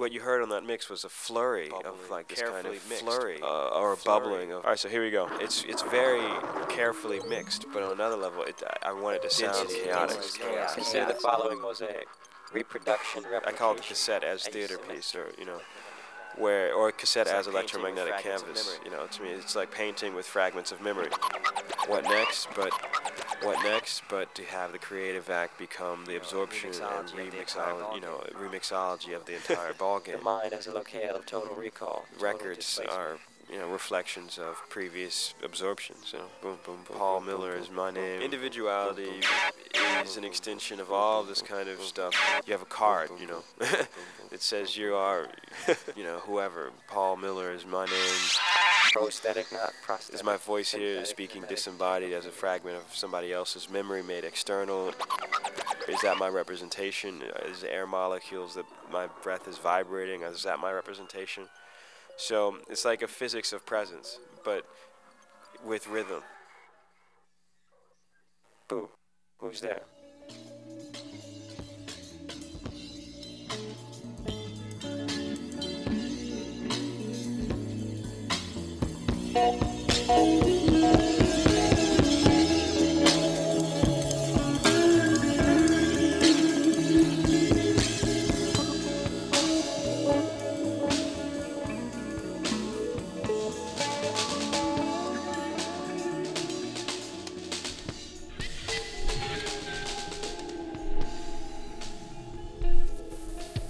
what you heard on that mix was a flurry of like this kind of mixed. flurry or a bubbling of. All right, so here we go. It's very carefully mixed, but on another level, I want it to sound chaotic. Consider the following mosaic: reproduction, I call it replication, cassette as theater piece, or or cassette as electromagnetic canvas. To me, it's like painting with fragments of memory. What next? But to have the creative act become the absorption and remixology of the entire ballgame. The mind as a locale of total recall. Records are reflections of previous absorptions. Boom, boom, boom. Paul Miller is my name. Individuality is an extension of all this kind of stuff. You have a card, it says you are, whoever. Paul Miller is my name. Prosthetic, not prosthetic. Is my voice here speaking disembodied as a fragment of somebody else's memory made external? Is that my representation? Is air molecules that my breath is vibrating? Is that my representation? So it's like a physics of presence, but with rhythm. Boo. Who's there?